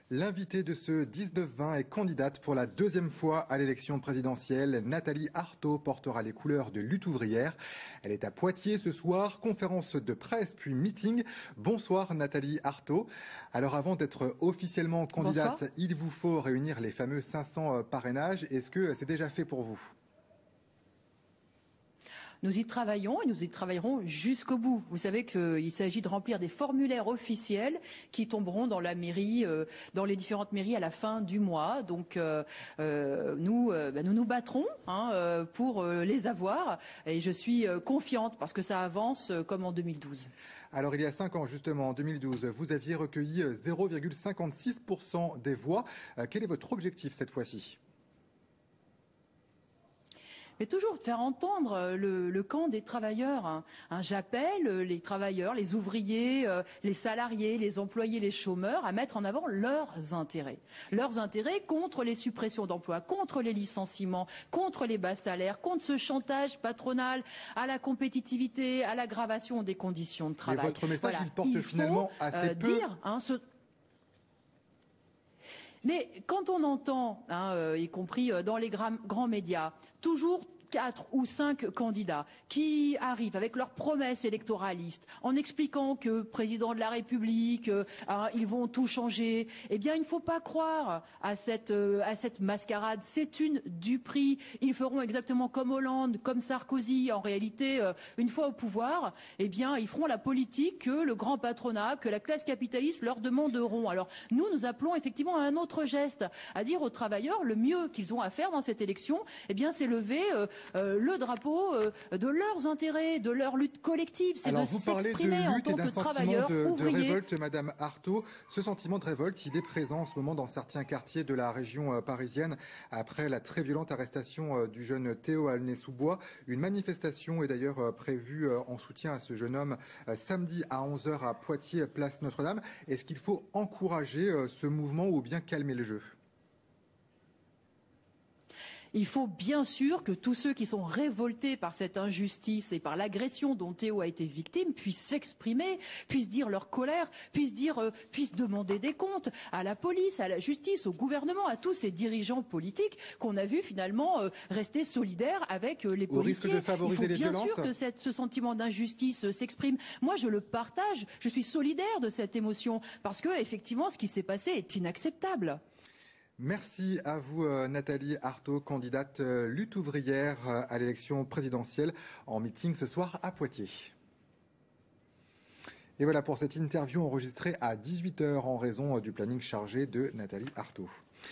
L'invitée de ce 19-20 est candidate pour la deuxième fois à l'élection présidentielle. Nathalie Arthaud portera les couleurs de Lutte ouvrière. Elle est à Poitiers ce soir, conférence de presse puis meeting. Bonsoir Nathalie Arthaud. Alors avant d'être officiellement candidate, bonsoir. Il vous faut réunir les fameux 500 parrainages. Est-ce que c'est déjà fait pour vous ? Nous y travaillons et nous y travaillerons jusqu'au bout. Vous savez qu'il s'agit de remplir des formulaires officiels qui tomberont dans la mairie, dans les différentes mairies à la fin du mois. Donc nous nous battrons pour les avoir et je suis confiante parce que ça avance comme en 2012. Alors il y a 5 ans justement, en 2012, vous aviez recueilli 0,56% des voix. Quel est votre objectif cette fois-ci ? Mais toujours de faire entendre le camp des travailleurs. J'appelle les travailleurs, les ouvriers, les salariés, les employés, les chômeurs à mettre en avant leurs intérêts. Leurs intérêts contre les suppressions d'emplois, contre les licenciements, contre les bas salaires, contre ce chantage patronal à la compétitivité, à l'aggravation des conditions de travail. Et votre message, il porte finalement assez peu... Mais quand on entend, y compris dans les grands médias, toujours 4 ou 5 candidats qui arrivent avec leurs promesses électoralistes en expliquant que président de la République, ils vont tout changer, eh bien il ne faut pas croire à cette mascarade. C'est une duperie. Ils feront exactement comme Hollande, comme Sarkozy. En réalité, une fois au pouvoir, eh bien ils feront la politique que le grand patronat, que la classe capitaliste leur demanderont. Alors nous appelons effectivement à un autre geste, à dire aux travailleurs le mieux qu'ils ont à faire dans cette élection, eh bien c'est lever le drapeau de leurs intérêts, de leur lutte collective, c'est de s'exprimer en tant que travailleurs ouvriers. De révolte, Madame Arthaud, ce sentiment de révolte, il est présent en ce moment dans certains quartiers de la région parisienne après la très violente arrestation du jeune Théo Aulnay-sous-Bois. Une manifestation est d'ailleurs prévue en soutien à ce jeune homme samedi à 11h à Poitiers, place Notre-Dame. Est-ce qu'il faut encourager ce mouvement ou bien calmer le jeu ? Il faut bien sûr que tous ceux qui sont révoltés par cette injustice et par l'agression dont Théo a été victime puissent s'exprimer, puissent dire leur colère, puissent demander des comptes à la police, à la justice, au gouvernement, à tous ces dirigeants politiques qu'on a vu finalement rester solidaires avec les policiers. Au risque de favoriser les violences ? Il faut bien sûr que ce sentiment d'injustice s'exprime. Moi, je le partage. Je suis solidaire de cette émotion parce que effectivement, ce qui s'est passé est inacceptable. Merci à vous Nathalie Arthaud, candidate lutte ouvrière à l'élection présidentielle en meeting ce soir à Poitiers. Et voilà pour cette interview enregistrée à 18h en raison du planning chargé de Nathalie Arthaud.